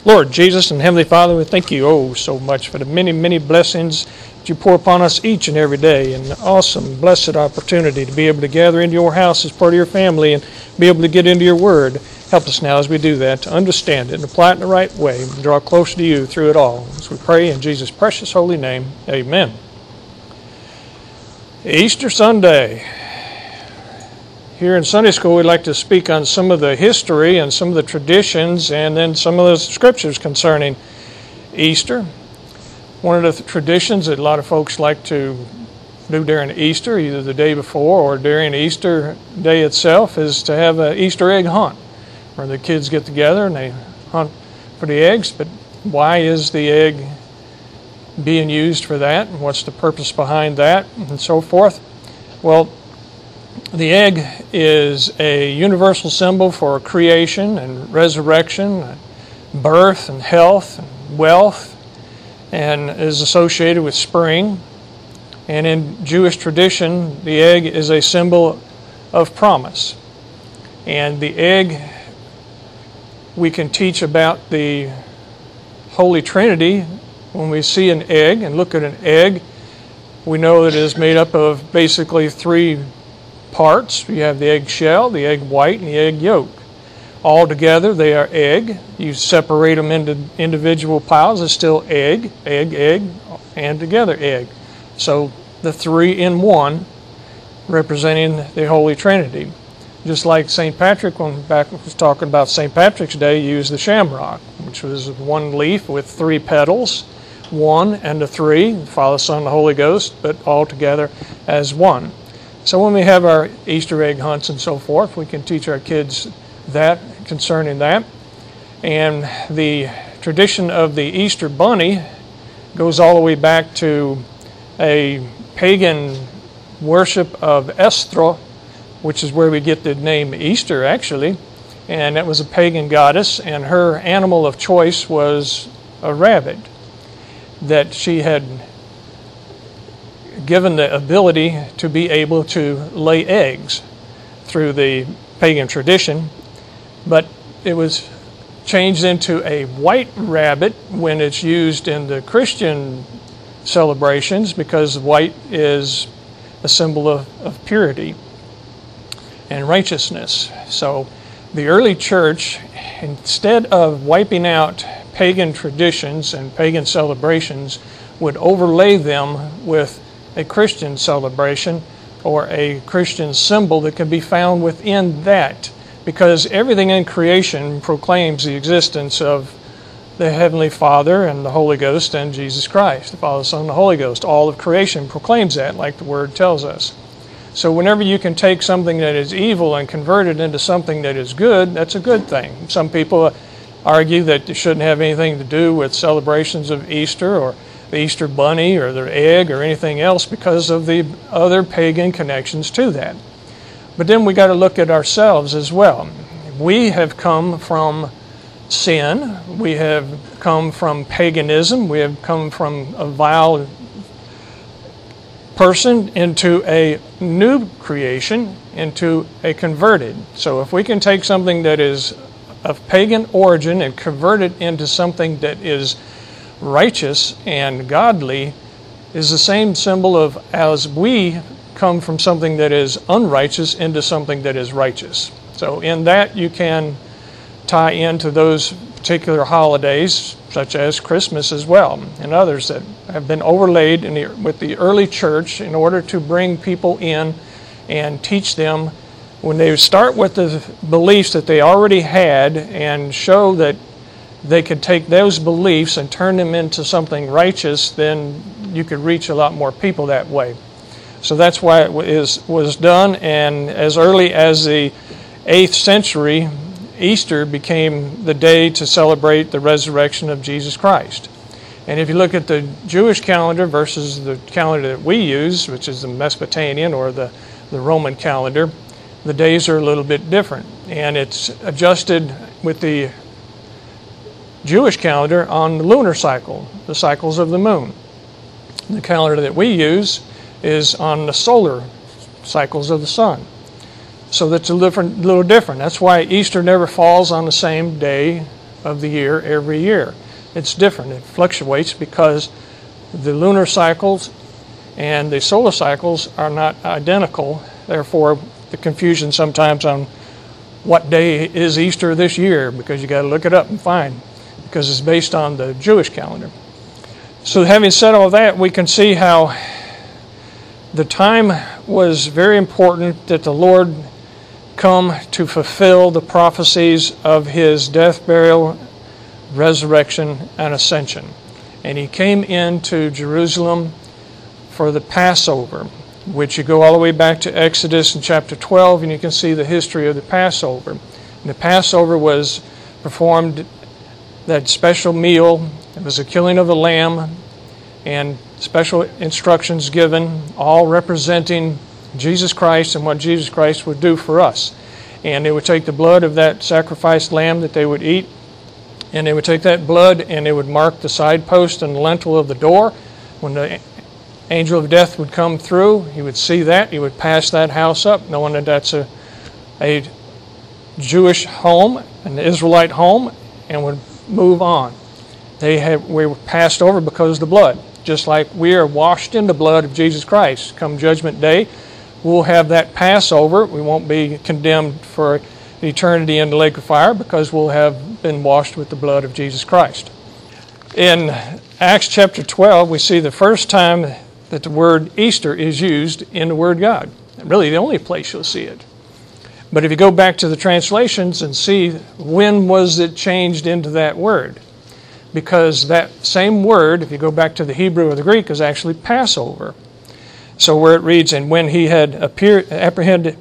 Lord Jesus and Heavenly Father, we thank you so much for the many, many blessings that you pour upon us each and every day, and the awesome, blessed opportunity to be able to gather into your house as part of your family and be able to get into your word. Help us now as we do that to understand it and apply it in the right way and draw closer to you through it all. As we pray in Jesus' precious holy name, amen. Easter Sunday. Here in Sunday school, we'd like to speak on some of the history and some of the traditions and then some of the scriptures concerning Easter. One of the traditions that a lot of folks like to do during Easter, either the day before or during Easter day itself, is to have an Easter egg hunt, where the kids get together and they hunt for the eggs. But why is the egg being used for that? And what's the purpose behind that? And so forth. Well, the egg is a universal symbol for creation and resurrection, birth and health and wealth, and is associated with spring. And in Jewish tradition, the egg is a symbol of promise. And the egg, we can teach about the Holy Trinity. When we see an egg and look at an egg, we know that it is made up of basically three parts. You have the egg shell, the egg white, and the egg yolk. All together they are egg. You separate them into individual piles, it's still egg, egg, egg, and together egg. So the three in one representing the Holy Trinity. Just like St. Patrick, when back was talking about St. Patrick's Day, used the shamrock, which was one leaf with three petals, one and a three, the Father, Son, and the Holy Ghost, but all together as one. So when we have our Easter egg hunts and so forth, we can teach our kids that concerning that. And the tradition of the Easter bunny goes all the way back to a pagan worship of Esthra, which is where we get the name Easter actually. And that was a pagan goddess, and her animal of choice was a rabbit that she had given the ability to be able to lay eggs through the pagan tradition, but it was changed into a white rabbit when it's used in the Christian celebrations, because white is a symbol of purity and righteousness. So the early church, instead of wiping out pagan traditions and pagan celebrations, would overlay them with a Christian celebration or a Christian symbol that can be found within that, because everything in creation proclaims the existence of the Heavenly Father and the Holy Ghost and Jesus Christ, the Father, Son, and the Holy Ghost. All of creation proclaims that, like the Word tells us. So whenever you can take something that is evil and convert it into something that is good, that's a good thing. Some people argue that it shouldn't have anything to do with celebrations of Easter or the Easter bunny or the egg or anything else because of the other pagan connections to that. But then we got to look at ourselves as well. We have come from sin. We have come from paganism. We have come from a vile person into a new creation, into a converted. So if we can take something that is of pagan origin and convert it into something that is righteous and godly, is the same symbol of as we come from something that is unrighteous into something that is righteous. So in that you can tie into those particular holidays, such as Christmas as well, and others that have been overlaid with the early church in order to bring people in and teach them. When they start with the beliefs that they already had and show that they could take those beliefs and turn them into something righteous, then you could reach a lot more people that way. So that's why it was done, and as early as the 8th century, Easter became the day to celebrate the resurrection of Jesus Christ. And if you look at the Jewish calendar versus the calendar that we use, which is the Mesopotamian or the Roman calendar, the days are a little bit different. And it's adjusted with the Jewish calendar on the lunar cycle, the cycles of the moon. The calendar that we use is on the solar cycles of the sun. So that's a little different. That's why Easter never falls on the same day of the year every year. It's different. It fluctuates because the lunar cycles and the solar cycles are not identical. Therefore, the confusion sometimes on what day is Easter this year, because you got to look it up and find, because it's based on the Jewish calendar. So having said all that, we can see how the time was very important that the Lord come to fulfill the prophecies of His death, burial, resurrection, and ascension. And He came into Jerusalem for the Passover, which you go all the way back to Exodus in chapter 12, and you can see the history of the Passover. And the Passover was performed, that special meal. It was a killing of a lamb and special instructions given, all representing Jesus Christ and what Jesus Christ would do for us. And they would take the blood of that sacrificed lamb that they would eat, and they would take that blood and they would mark the side post and the lintel of the door. When the angel of death would come through, he would see that, he would pass that house up, knowing that that's a Jewish home, an Israelite home, and would move on. We were passed over because of the blood. Just like we are washed in the blood of Jesus Christ. Come Judgment Day, we'll have that Passover. We won't be condemned for eternity in the lake of fire because we'll have been washed with the blood of Jesus Christ. In Acts chapter 12, we see the first time that the word Easter is used in the Word of God. Really the only place you'll see it. But if you go back to the translations and see when was it changed into that word, because that same word, if you go back to the Hebrew or the Greek, is actually Passover. So where it reads, and when he had apprehended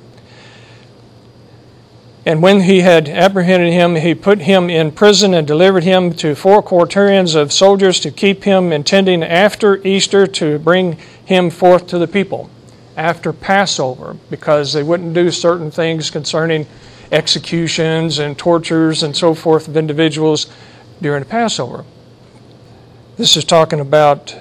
him, he put him in prison and delivered him to 4 quaternions of soldiers to keep him, intending after Easter to bring him forth to the people. After Passover, because they wouldn't do certain things concerning executions and tortures and so forth of individuals during the Passover. This is talking about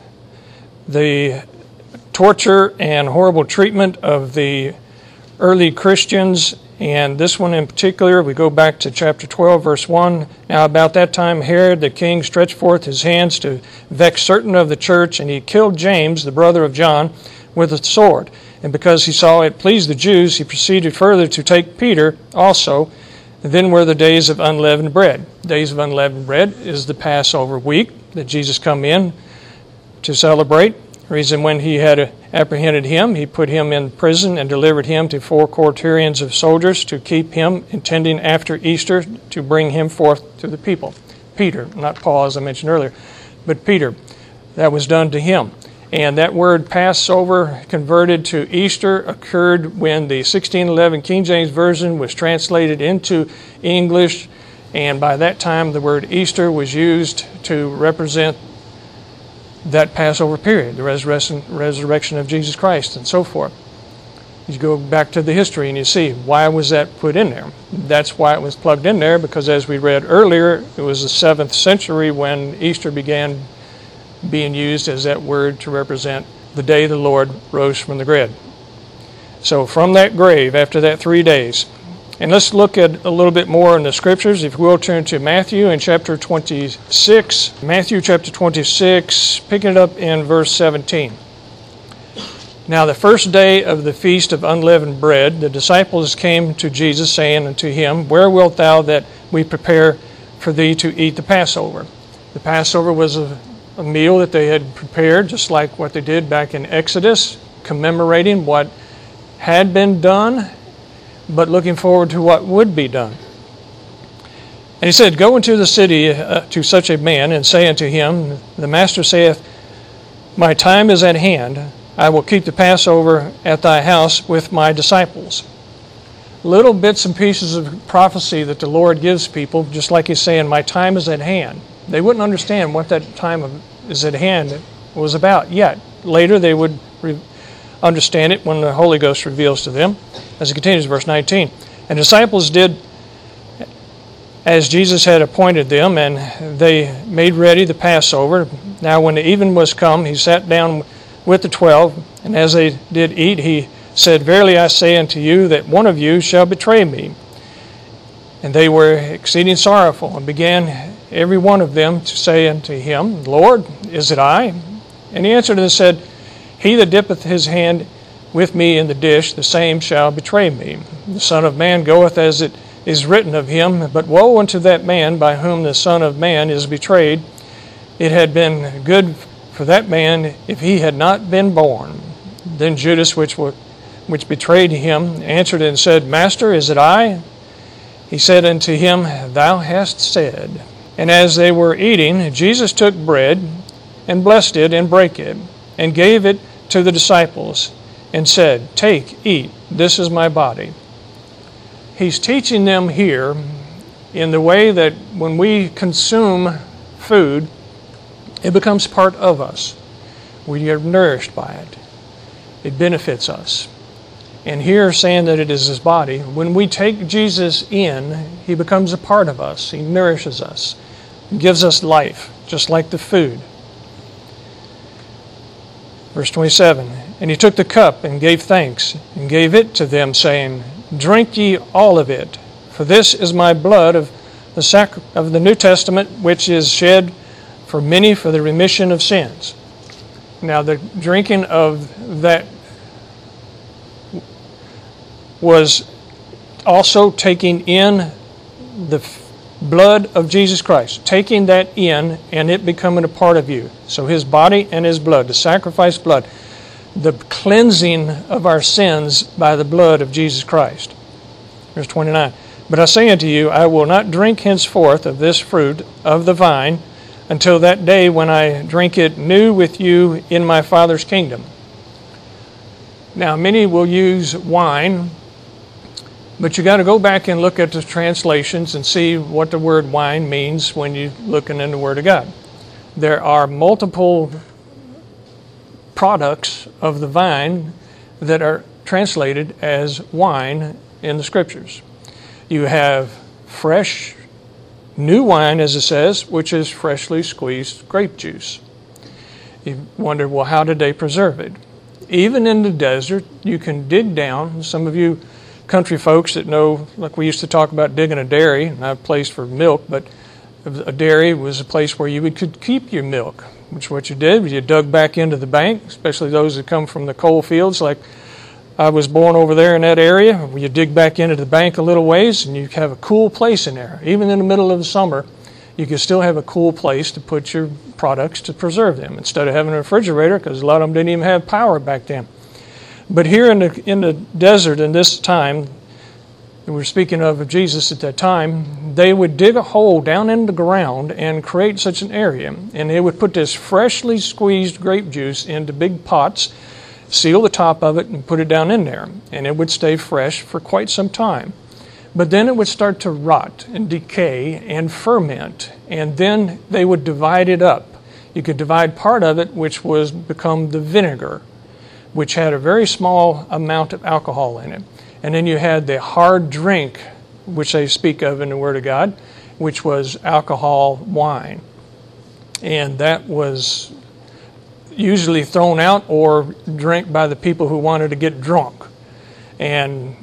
the torture and horrible treatment of the early Christians, and this one in particular, we go back to chapter 12, verse 1. Now about that time Herod the king stretched forth his hands to vex certain of the church, and he killed James, the brother of John, with a sword. And because he saw it pleased the Jews, he proceeded further to take Peter also. And then were the days of unleavened bread. Days of unleavened bread is the Passover week that Jesus come in to celebrate. The reason when he had apprehended him, he put him in prison and delivered him to 4 quaternions of soldiers to keep him, intending after Easter to bring him forth to the people. Peter, not Paul as I mentioned earlier, but Peter. That was done to him. And that word Passover converted to Easter occurred when the 1611 King James Version was translated into English, and by that time the word Easter was used to represent that Passover period, the resurrection of Jesus Christ and so forth. You go back to the history and you see, why was that put in there? That's why it was plugged in there, because as we read earlier, it was the 7th century when Easter began being used as that word to represent the day the Lord rose from the grave. So from that grave, after that 3 days, and let's look at a little bit more in the Scriptures. If we'll turn to Matthew in chapter 26. Matthew chapter 26, picking it up in verse 17. Now the first day of the feast of unleavened bread, the disciples came to Jesus, saying unto him, Where wilt thou that we prepare for thee to eat the Passover? The Passover was a meal that they had prepared, just like what they did back in Exodus, commemorating what had been done, but looking forward to what would be done. And he said, Go into the city to such a man, and say unto him, The Master saith, My time is at hand. I will keep the Passover at thy house with my disciples. Little bits and pieces of prophecy that the Lord gives people, just like he's saying, My time is at hand. They wouldn't understand what that time is at hand was about yet. Later they would understand it when the Holy Ghost reveals to them. As it continues, verse 19. And the disciples did as Jesus had appointed them, and they made ready the Passover. Now when the even was come, he sat down with the 12, and as they did eat, he said, Verily I say unto you, that one of you shall betray me. And they were exceeding sorrowful, and began every one of them to say unto him, Lord, is it I? And he answered and said, He that dippeth his hand with me in the dish, the same shall betray me. The Son of Man goeth as it is written of him, but woe unto that man by whom the Son of Man is betrayed. It had been good for that man if he had not been born. Then Judas, which betrayed him, answered and said, Master, is it I? He said unto him, Thou hast said. And as they were eating, Jesus took bread, and blessed it, and brake it, and gave it to the disciples, and said, Take, eat, this is my body. He's teaching them here in the way that when we consume food, it becomes part of us. We are nourished by it. It benefits us. And here saying that it is His body, when we take Jesus in, He becomes a part of us. He nourishes us. He gives us life, just like the food. Verse 27, And He took the cup and gave thanks, and gave it to them, saying, Drink ye all of it, for this is my blood of the New Testament, which is shed for many for the remission of sins. Now the drinking of that was also taking in the blood of Jesus Christ, taking that in and it becoming a part of you. So His body and His blood, the sacrificed blood, the cleansing of our sins by the blood of Jesus Christ. Verse 29, But I say unto you, I will not drink henceforth of this fruit of the vine until that day when I drink it new with you in my Father's kingdom. Now, many will use wine, but you got to go back and look at the translations and see what the word wine means when you're looking in the Word of God. There are multiple products of the vine that are translated as wine in the Scriptures. You have fresh, new wine, as it says, which is freshly squeezed grape juice. You wonder, well, how did they preserve it? Even in the desert, you can dig down. Some of you country folks that know, like we used to talk about digging a dairy, not a place for milk, but a dairy was a place where you could keep your milk, which what you did was you dug back into the bank, especially those that come from the coal fields, like I was born over there in that area, where you dig back into the bank a little ways and you have a cool place in there. Even in the middle of the summer, you can still have a cool place to put your products to preserve them instead of having a refrigerator, because a lot of them didn't even have power back then. But here in the desert in this time, we're speaking of Jesus at that time, they would dig a hole down in the ground and create such an area. And they would put this freshly squeezed grape juice into big pots, seal the top of it, and put it down in there. And it would stay fresh for quite some time. But then it would start to rot and decay and ferment. And then they would divide it up. You could divide part of it, which was become the vinegar, which had a very small amount of alcohol in it. And then you had the hard drink, which they speak of in the Word of God, which was alcohol wine. And that was usually thrown out or drank by the people who wanted to get drunk. And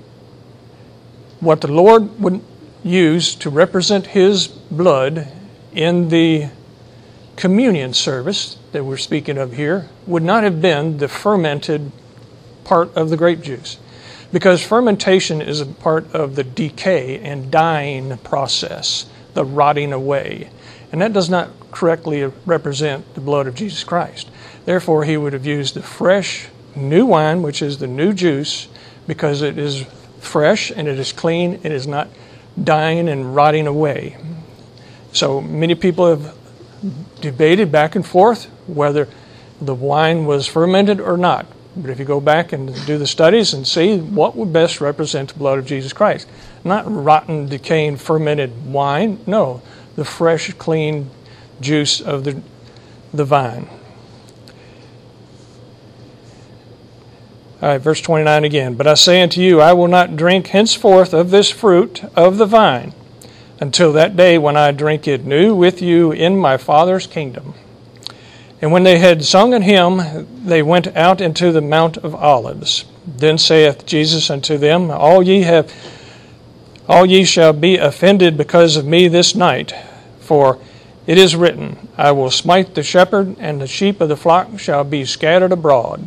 what the Lord would use to represent His blood in the communion service that we're speaking of here would not have been the fermented part of the grape juice, because fermentation is a part of the decay and dying process, the rotting away, and that does not correctly represent the blood of Jesus Christ. Therefore, He would have used the fresh new wine, which is the new juice, because it is fresh and it is clean, it is not dying and rotting away. So many people have debated back and forth whether the wine was fermented or not. But if you go back and do the studies and see what would best represent the blood of Jesus Christ, not rotten, decaying, fermented wine, no, the fresh, clean juice of the vine. All right, verse 29 again. But I say unto you, I will not drink henceforth of this fruit of the vine until that day when I drink it new with you in my Father's kingdom. And when they had sung an hymn, they went out into the Mount of Olives. Then saith Jesus unto them, All ye have All ye shall be offended because of me this night, for it is written, I will smite the shepherd, and the sheep of the flock shall be scattered abroad.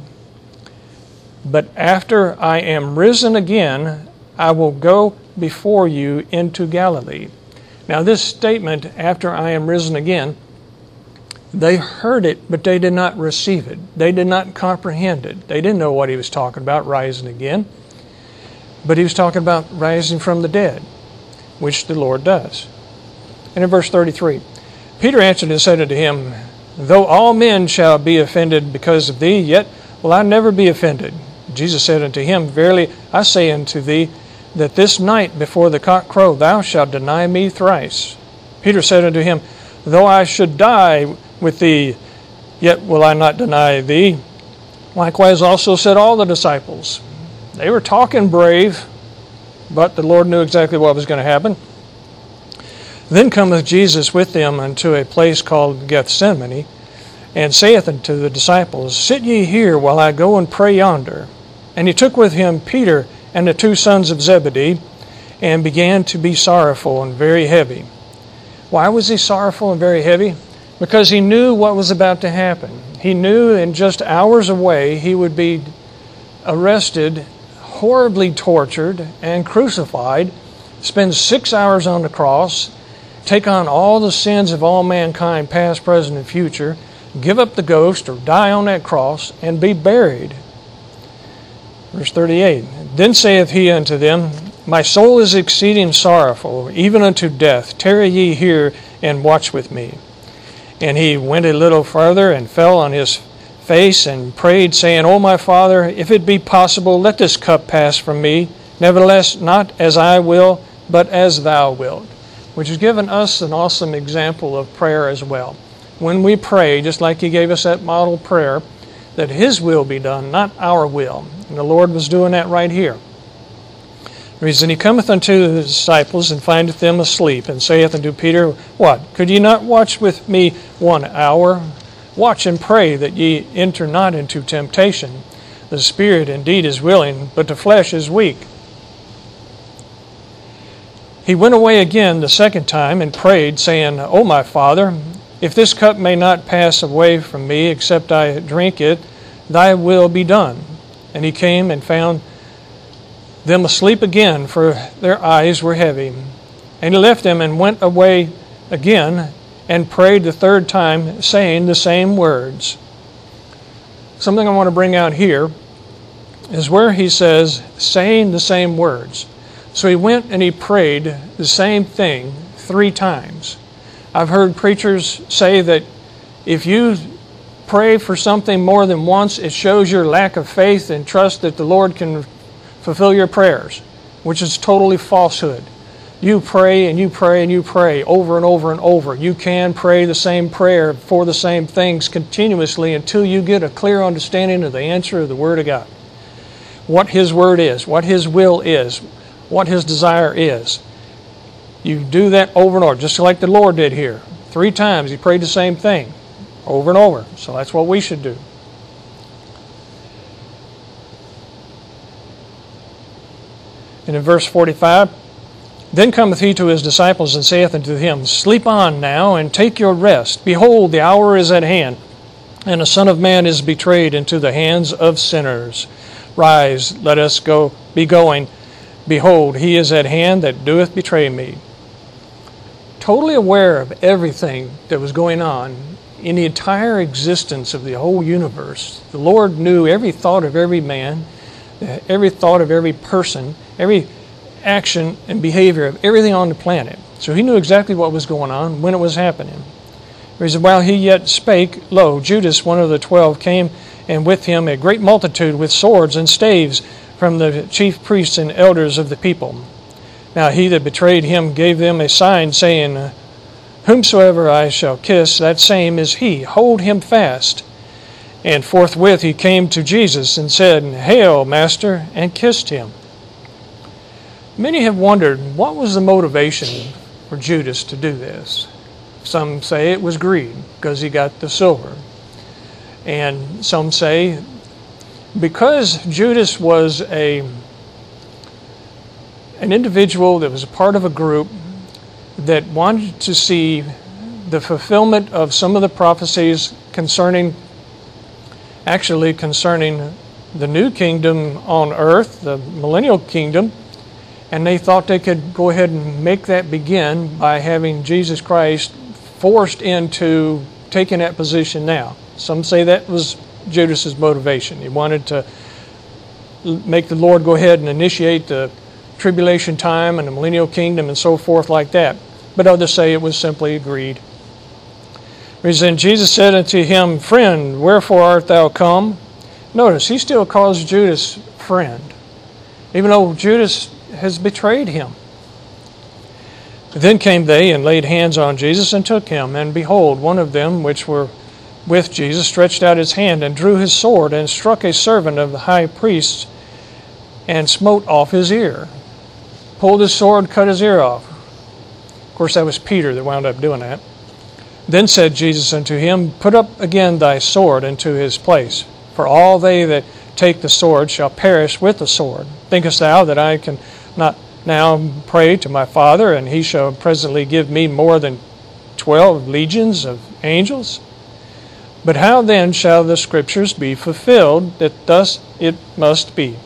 But after I am risen again, I will go before you into Galilee. Now this statement, after I am risen again, they heard it, but they did not receive it. They did not comprehend it. They didn't know what he was talking about, rising again. But he was talking about rising from the dead, which the Lord does. And in verse 33, Peter answered and said unto him, Though all men shall be offended because of thee, yet will I never be offended. Jesus said unto him, Verily I say unto thee, that this night before the cock crow thou shalt deny me thrice. Peter said unto him, Though I should die with thee, yet will I not deny thee. Likewise also said all the disciples. They were talking brave, but the Lord knew exactly what was going to happen. Then cometh Jesus with them unto a place called Gethsemane, and saith unto the disciples, Sit ye here while I go and pray yonder. And he took with him Peter and the two sons of Zebedee, and began to be sorrowful and very heavy. Why was he sorrowful and very heavy? Because he knew what was about to happen. He knew in just hours away he would be arrested, horribly tortured, and crucified, spend 6 hours on the cross, take on all the sins of all mankind, past, present, and future, give up the ghost or die on that cross, and be buried. Verse 38, Then saith he unto them, My soul is exceeding sorrowful, even unto death. Tarry ye here and watch with me. And he went a little farther and fell on his face and prayed, saying, O my Father, if it be possible, let this cup pass from me. Nevertheless, not as I will, but as thou wilt. Which has given us an awesome example of prayer as well. When we pray, just like he gave us that model prayer, that his will be done, not our will. And the Lord was doing that right here. And he cometh unto the disciples, and findeth them asleep, and saith unto Peter, What? Could ye not watch with me 1 hour? Watch and pray that ye enter not into temptation. The spirit indeed is willing, but the flesh is weak. He went away again the second time, and prayed, saying, O my Father, if this cup may not pass away from me, except I drink it, thy will be done. And he came and found them asleep again, for their eyes were heavy. And he left them and went away again, and prayed the third time, saying the same words. Something I want to bring out here is where he says, saying the same words. So he went and he prayed the same thing 3 times. I've heard preachers say that if you pray for something more than once, it shows your lack of faith and trust that the Lord can fulfill your prayers, which is totally falsehood. You pray and you pray and you pray over and over and over. You can pray the same prayer for the same things continuously until you get a clear understanding of the answer of the Word of God. What His Word is, what His will is, what His desire is. You do that over and over, just like the Lord did here. 3 times He prayed the same thing, over and over. So that's what we should do. And in verse 45, Then cometh he to his disciples, and saith unto them, Sleep on now, and take your rest. Behold, the hour is at hand, and the Son of Man is betrayed into the hands of sinners. Rise, let us be going. Behold, he is at hand that doeth betray me. Totally aware of everything that was going on in the entire existence of the whole universe, the Lord knew every thought of every man, every thought of every person, every action and behavior of everything on the planet. So he knew exactly what was going on when it was happening. He said, While he yet spake, lo, Judas, one of the 12, came, and with him a great multitude with swords and staves from the chief priests and elders of the people. Now he that betrayed him gave them a sign, saying, Whomsoever I shall kiss, that same is he. Hold him fast. And forthwith he came to Jesus and said, Hail, Master, and kissed him. Many have wondered, what was the motivation for Judas to do this? Some say it was greed, because he got the silver. And some say, because Judas was a an individual that was a part of a group that wanted to see the fulfillment of some of the prophecies concerning the new kingdom on earth, the millennial kingdom, and they thought they could go ahead and make that begin by having Jesus Christ forced into taking that position now. Some say that was Judas's motivation. He wanted to make the Lord go ahead and initiate the tribulation time and the millennial kingdom and so forth like that. But others say it was simply greed. Then Jesus said unto him, Friend, wherefore art thou come? Notice, he still calls Judas friend, even though Judas has betrayed him. Then came they and laid hands on Jesus and took him. And behold, one of them which were with Jesus stretched out his hand and drew his sword and struck a servant of the high priest and smote off his ear. Pulled his sword, cut his ear off. Of course, that was Peter that wound up doing that. Then said Jesus unto him, Put up again thy sword into his place. For all they that take the sword shall perish with the sword. Thinkest thou that I can not now pray to my Father, and he shall presently give me more than 12 legions of angels? But how then shall the Scriptures be fulfilled, that thus it must be?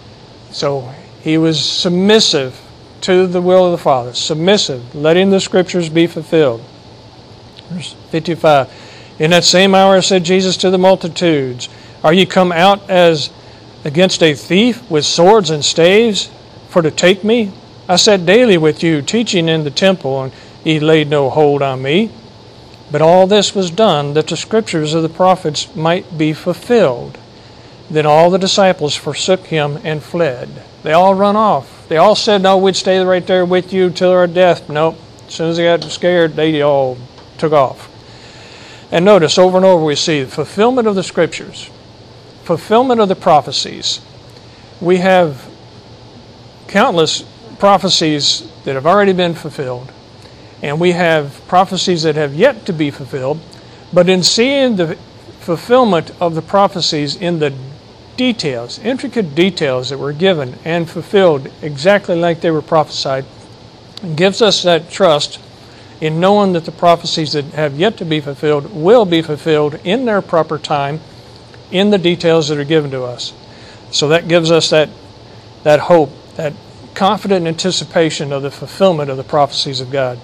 So he was submissive to the will of the Father, submissive, letting the Scriptures be fulfilled. Verse 55, In that same hour said Jesus to the multitudes, Are ye come out as against a thief with swords and staves, for to take me? I sat daily with you, teaching in the temple, and ye laid no hold on me. But all this was done, that the Scriptures of the prophets might be fulfilled. Then all the disciples forsook him and fled. They all run off. They all said, No, we'd stay right there with you till our death. Nope. As soon as they got scared, they all took off. And notice, over and over we see the fulfillment of the Scriptures, fulfillment of the prophecies. We have countless prophecies that have already been fulfilled, and we have prophecies that have yet to be fulfilled. But in seeing the fulfillment of the prophecies in the details, intricate details that were given and fulfilled exactly like they were prophesied, it gives us that trust in knowing that the prophecies that have yet to be fulfilled will be fulfilled in their proper time in the details that are given to us. So that gives us that hope, that confident anticipation of the fulfillment of the prophecies of God.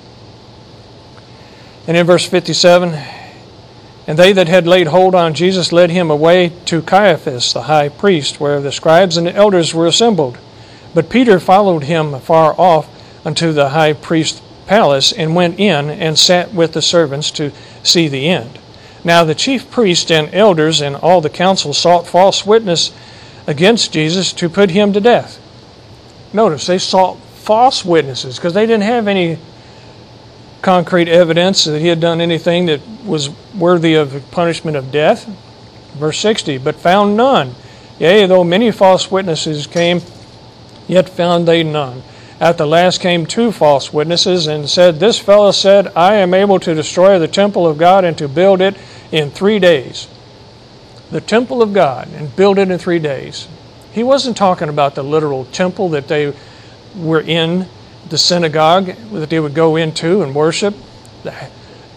And in verse 57, And they that had laid hold on Jesus led him away to Caiaphas, the high priest, where the scribes and the elders were assembled. But Peter followed him afar off unto the high priest's palace, and went in and sat with the servants to see the end. Now the chief priests and elders and all the council sought false witness against Jesus to put him to death. Notice, they sought false witnesses because they didn't have any concrete evidence that he had done anything that was worthy of punishment of death. Verse 60, But found none. Yea, though many false witnesses came, yet found they none. At the last came 2 false witnesses, and said, This fellow said, I am able to destroy the temple of God and to build it in 3 days. The temple of God, and build it in 3 days. He wasn't talking about the literal temple that they were in, the synagogue that they would go into and worship, the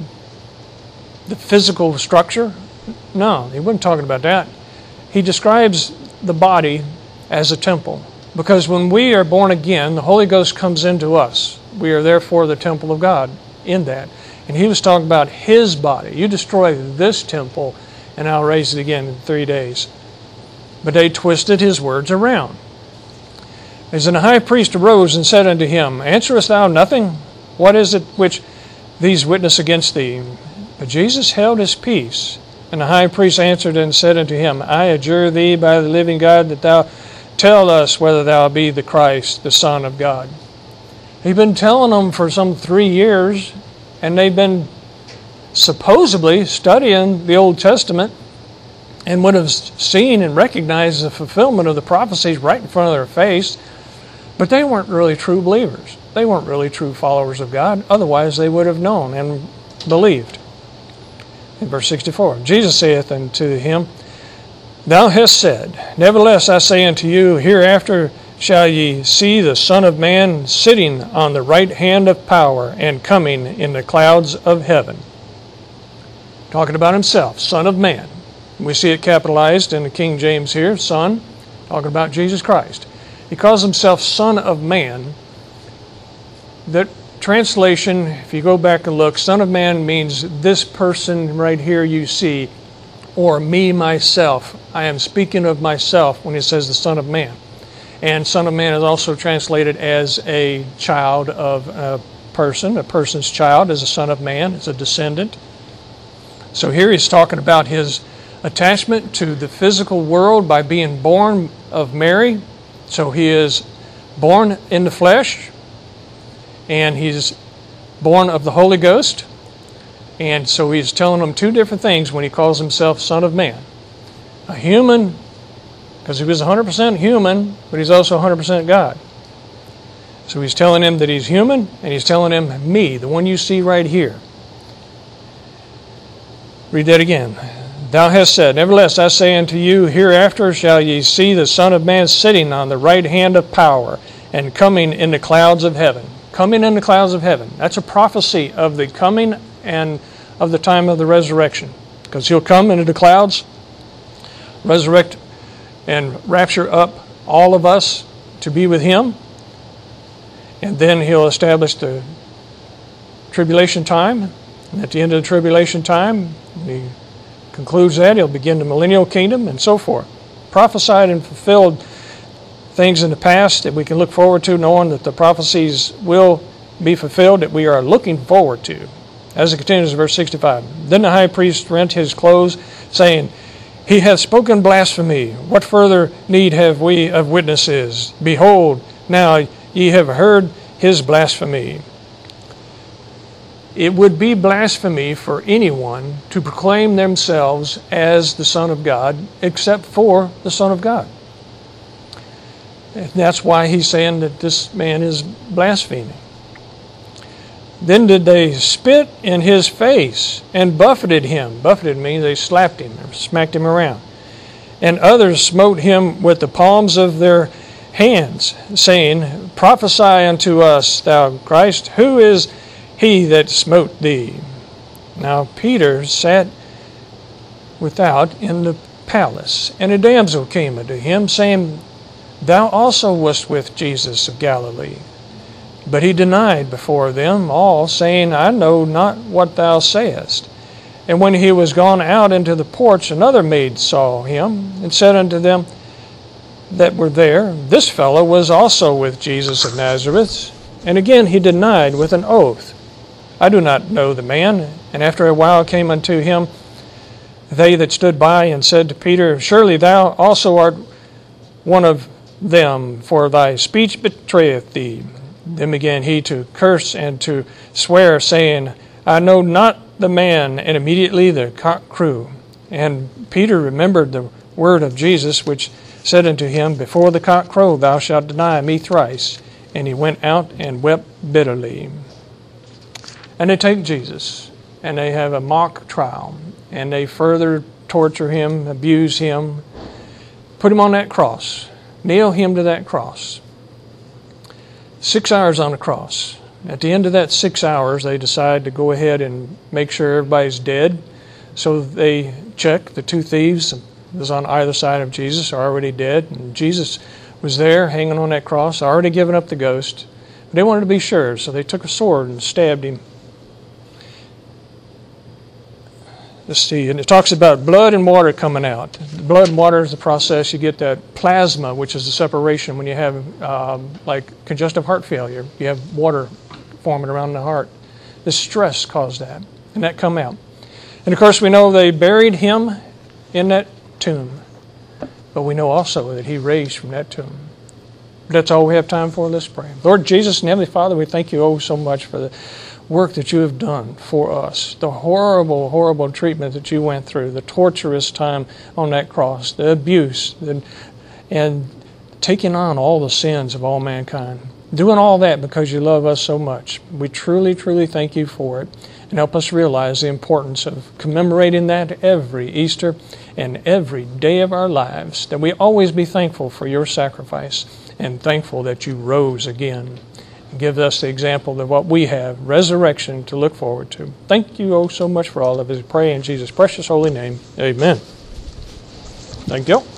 physical structure. No, he wasn't talking about that. He describes the body as a temple. Because when we are born again, the Holy Ghost comes into us. We are therefore the temple of God in that. And he was talking about his body. You destroy this temple, and I'll raise it again in 3 days. But they twisted his words around. As the high priest arose and said unto him, Answerest thou nothing? What is it which these witness against thee? But Jesus held his peace. And the high priest answered and said unto him, I adjure thee by the living God that thou tell us whether thou be the Christ, the Son of God. He'd been telling them for some 3 years, and they've been supposedly studying the Old Testament and would have seen and recognized the fulfillment of the prophecies right in front of their face, but they weren't really true believers. They weren't really true followers of God. Otherwise, they would have known and believed. In verse 64, Jesus saith unto him, Thou hast said, Nevertheless I say unto you, hereafter shall ye see the Son of Man sitting on the right hand of power and coming in the clouds of heaven. Talking about himself, Son of Man. We see it capitalized in the King James here, Son, talking about Jesus Christ. He calls himself Son of Man. That translation, if you go back and look, Son of Man means this person right here you see, or me, myself. I am speaking of myself when he says the Son of Man. And Son of Man is also translated as a child of a person. A person's child is a son of man, is a descendant. So here he's talking about his attachment to the physical world by being born of Mary. So he is born in the flesh, and he's born of the Holy Ghost. And so he's telling them two different things when he calls himself Son of Man. A human, because he was 100% human, but he's also 100% God. So he's telling him that he's human, and he's telling him, me, the one you see right here. Read that again. Thou hast said, nevertheless I say unto you, hereafter shall ye see the Son of Man sitting on the right hand of power, and coming in the clouds of heaven. Coming in the clouds of heaven. That's a prophecy of the coming and of the time of the resurrection. Because he'll come into the clouds, resurrect, and rapture up all of us to be with him. And then he'll establish the tribulation time. And at the end of the tribulation time, he concludes that. He'll begin the millennial kingdom and so forth. Prophesied and fulfilled things in the past that we can look forward to, knowing that the prophecies will be fulfilled that we are looking forward to. As it continues in verse 65. Then the high priest rent his clothes, saying, He hath spoken blasphemy. What further need have we of witnesses? Behold, now ye have heard his blasphemy. It would be blasphemy for anyone to proclaim themselves as the Son of God, except for the Son of God. And that's why he's saying that this man is blaspheming. Then did they spit in his face and buffeted him. Buffeted means they slapped him or smacked him around. And others smote him with the palms of their hands, saying, Prophesy unto us, thou Christ, who is he that smote thee? Now Peter sat without in the palace, and a damsel came unto him, saying, Thou also wast with Jesus of Galilee. But he denied before them all, saying, I know not what thou sayest. And when he was gone out into the porch, another maid saw him, and said unto them that were there, This fellow was also with Jesus of Nazareth. And again he denied with an oath, I do not know the man. And after a while came unto him they that stood by, and said to Peter, Surely thou also art one of them, for thy speech betrayeth thee. Then began he to curse and to swear, saying, I know not the man. And immediately the cock crew. And Peter remembered the word of Jesus, which said unto him, Before the cock crow thou shalt deny me thrice. And he went out and wept bitterly. And they take Jesus, and they have a mock trial, and they further torture him, abuse him, put him on that cross, nail him to that cross. 6 hours on the cross. At the end of that 6 hours, they decide to go ahead and make sure everybody's dead. So they check. The two thieves that was on either side of Jesus are already dead. And Jesus was there hanging on that cross, already given up the ghost. But they wanted to be sure, so they took a sword and stabbed him. Let's see, and it talks about blood and water coming out. Blood and water is the process. You get that plasma, which is the separation when you have like congestive heart failure. You have water forming around the heart. The stress caused that, and that come out. And of course we know they buried him in that tomb. But we know also that he raised from that tomb. But that's all we have time for. Let's pray. Lord Jesus and Heavenly Father, we thank you so much for the work that you have done for us, the horrible, horrible treatment that you went through, the torturous time on that cross, the abuse, and taking on all the sins of all mankind. Doing all that because you love us so much. We truly, truly thank you for it, and help us realize the importance of commemorating that every Easter and every day of our lives, that we always be thankful for your sacrifice and thankful that you rose again. Give us the example of what we have, resurrection, to look forward to. Thank you oh so much for all of it. Pray in Jesus' precious holy name. Amen. Thank you.